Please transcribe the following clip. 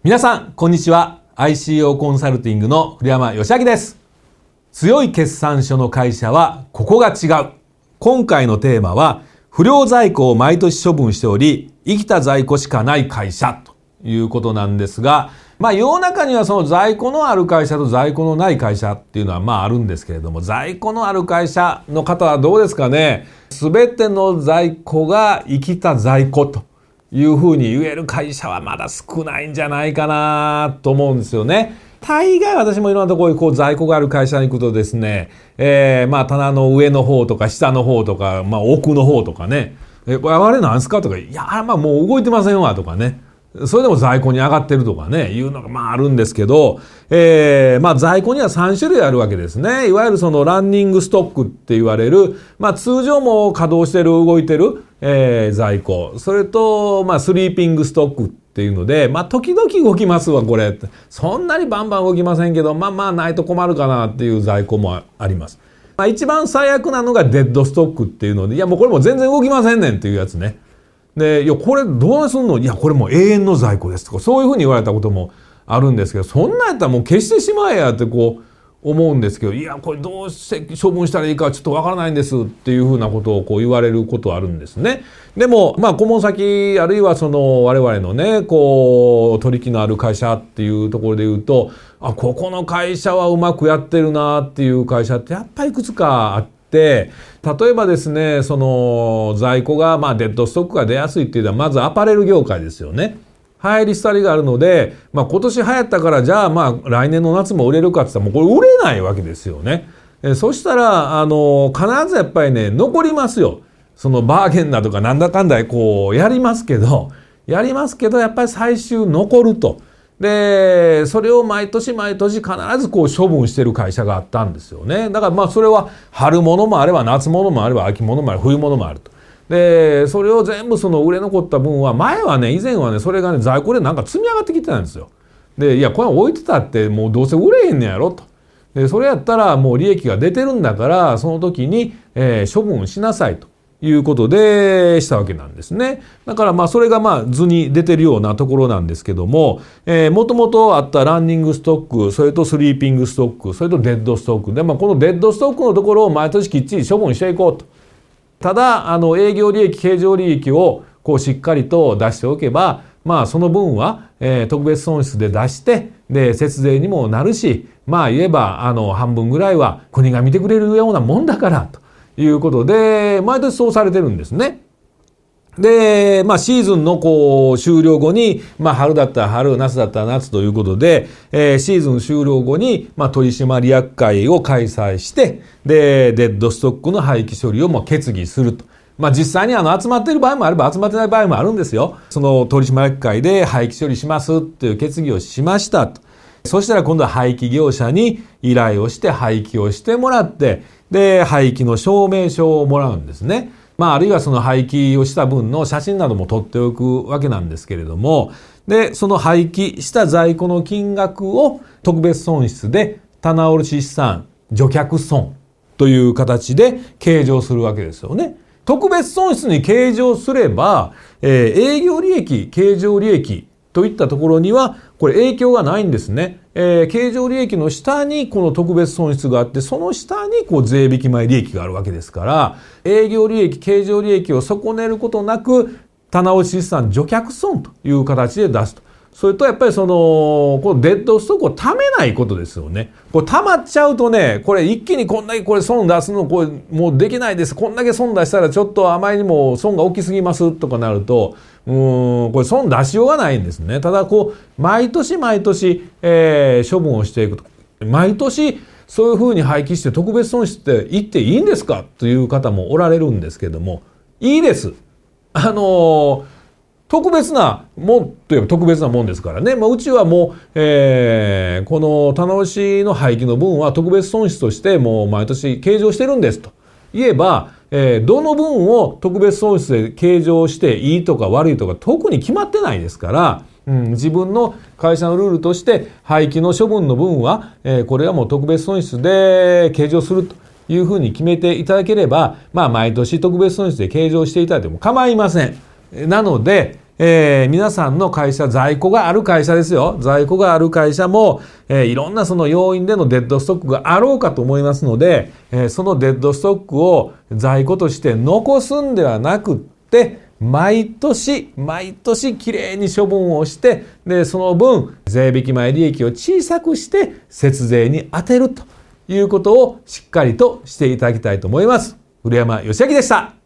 皆さん、こんにちは。ICO コンサルティングの古山義明です。強い決算書の会社はここが違う。今回のテーマは、不良在庫を毎年処分しており、生きた在庫しかない会社ということなんですが、世の中にはその在庫のある会社と在庫のない会社っていうのはあるんですけれども、在庫のある会社の方はどうですかね。すべての在庫が生きた在庫というふうに言える会社はまだ少ないんじゃないかなと思うんですよね。大概私もいろんなところに在庫がある会社に行くとですね、棚の上の方とか下の方とか、奥の方とかね、あれなんですかとか、いや、もう動いてませんわとかね。それでも在庫に上がってるとかね、いうのがあるんですけど、在庫には3種類あるわけですね。いわゆるそのランニングストックって言われる、通常も稼働してる、動いてる、在庫。それと、スリーピングストックっていうので、時々動きますわ、これ。そんなにバンバン動きませんけど、ないと困るかなっていう在庫もあります。一番最悪なのがデッドストックっていうので、もうこれも全然動きませんねんっていうやつね。で、これどうすんの？これもう永遠の在庫ですとか、そういうふうに言われたこともあるんですけど、そんなんやったらもう消してしまえやって思うんですけど、これどうして処分したらいいかちょっとわからないんですっていうふうなことを言われることあるんですね。でも、顧問先、あるいはその我々のね、取引のある会社っていうところで言うと、ここの会社はうまくやってるなっていう会社ってやっぱりいくつかあって、例えばですね、その在庫がデッドストックが出やすいっていうのはまずアパレル業界ですよね。流行り廃りがあるので、今年流行ったからじゃあ来年の夏も売れるかって言ったらもうこれ売れないわけですよね。そしたら必ずやっぱりね残りますよ。そのバーゲンだとかなんだかんだやりますけどやっぱり最終残ると。で、それを毎年必ず処分してる会社があったんですよね。だからそれは春物もあれば夏物もあれば秋物もあれば冬物もあると。で、それを全部その売れ残った分は以前はねそれがね在庫で積み上がってきてたんですよ。で、これ置いてたってもうどうせ売れへんねやろと。で、それやったらもう利益が出てるんだからその時に、処分しなさいということでしたわけなんですね。だからそれが図に出てるようなところなんですけども、もともとあったランニングストック、それとスリーピングストック、それとデッドストックで、このデッドストックのところを毎年きっちり処分していこうと。ただ営業利益、経常利益をしっかりと出しておけば、その分は、特別損失で出してで節税にもなるし、言えば半分ぐらいは国が見てくれるようなもんだからということで毎年そうされてるんですね。で、シーズンの終了後に、春だったら春、夏だったら夏ということで、シーズン終了後に、取締役会を開催して、で、デッドストックの廃棄処理を決議すると。実際に集まっている場合もあれば集まってない場合もあるんですよ。その取締役会で廃棄処理しますっていう決議をしましたと。そしたら今度は廃棄業者に依頼をして廃棄をしてもらって、で、廃棄の証明書をもらうんですね。あるいはその廃棄をした分の写真なども撮っておくわけなんですけれども、で、その廃棄した在庫の金額を特別損失で棚卸資産除却損という形で計上するわけですよね。特別損失に計上すれば、営業利益、経常利益といったところにはこれ影響がないんですね。経常利益の下にこの特別損失があって、その下に税引き前利益があるわけですから、営業利益、経常利益を損ねることなく棚卸資産除却損という形で出すと。それとやっぱりこのデッドストックを貯めないことですよね。溜まっちゃうとね、これ一気にこんだけ損出すのもうできないです。こんだけ損出したらちょっとあまりにも損が大きすぎますとかなると、これ損出しようがないんですね。ただ毎年、処分をしていくと。毎年そういうふうに廃棄して特別損失って言っていいんですかという方もおられるんですけども、いいです。特別なもんといえば特別なもんですからね。うちはもう、この棚卸の廃棄の分は特別損失としてもう毎年計上してるんですと言えば、どの分を特別損失で計上していいとか悪いとか特に決まってないですから、自分の会社のルールとして廃棄の処分の分は、これはもう特別損失で計上するというふうに決めていただければ、毎年特別損失で計上していただいても構いません。なので、 皆さんの会社、在庫がある会社ですよ。在庫がある会社も、いろんなその要因でのデッドストックがあろうかと思いますので、そのデッドストックを在庫として残すんではなくって、毎年きれいに処分をして、で、その分、税引き前利益を小さくして、節税に充てるということをしっかりとしていただきたいと思います。古山義明でした。